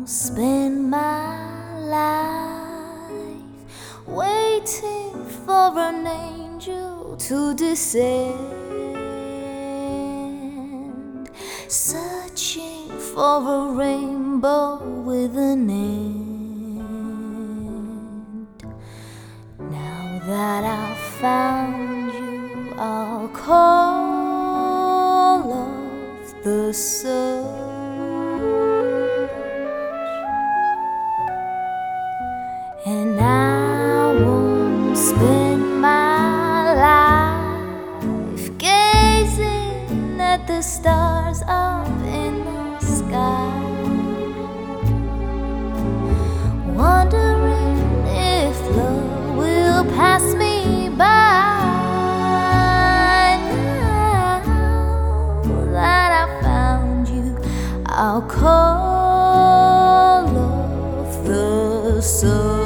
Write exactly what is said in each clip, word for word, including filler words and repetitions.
spend my life waiting for an angel to descend, searching for a rainbow with an end. Now that I've found you, I'll call off the search, and I won't spend my life gazing at the stars up in the sky, wondering if love will pass me by. Now that I found you, I'll call off the search.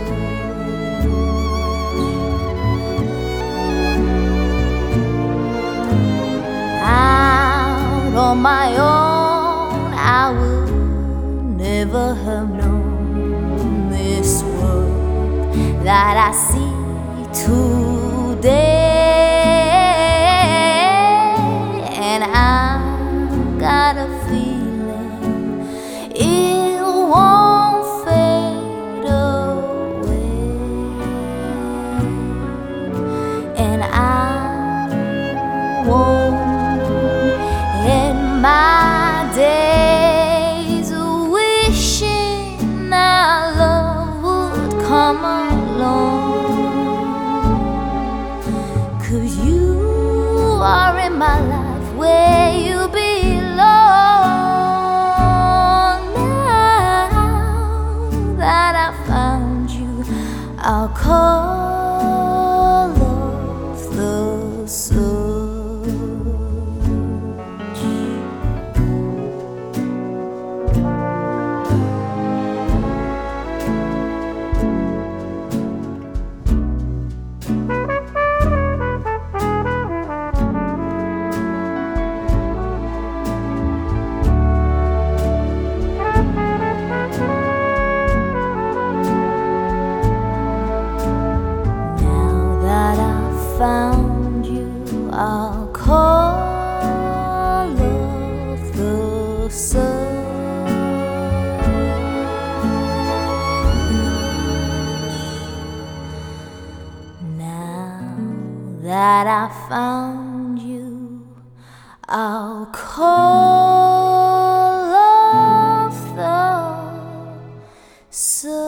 Out on my own, I would never have known this world that I see today, and I've got a feeling it won't fade away, and I won't end my days wishing our love would come along, 'cause you are in my life where you belong. Now that I found you, I'll call off the search. Found you, I'll call off the search. Now that I found you, I'll call off the search.